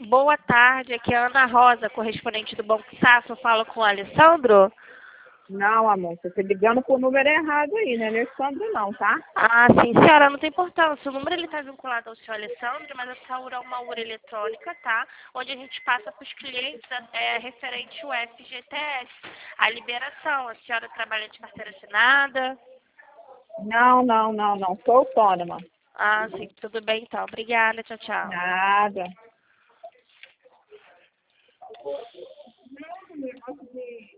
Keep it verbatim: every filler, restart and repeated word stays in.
Boa tarde, aqui é a Ana Rosa, correspondente do Banco Safra. Eu falo com o Alessandro? Não, amor, você tá ligando pro número errado aí, não é Alessandro não, tá? Ah, sim, senhora, não tem importância. O número ele está vinculado ao senhor Alessandro, mas a Saura é uma URA eletrônica, tá? Onde a gente passa para os clientes é, referente ao F G T S, a liberação. A senhora trabalha de carteira assinada? Não, não, não, não, sou autônoma. Ah, sim, tudo bem então. Obrigada, tchau, tchau. Nada.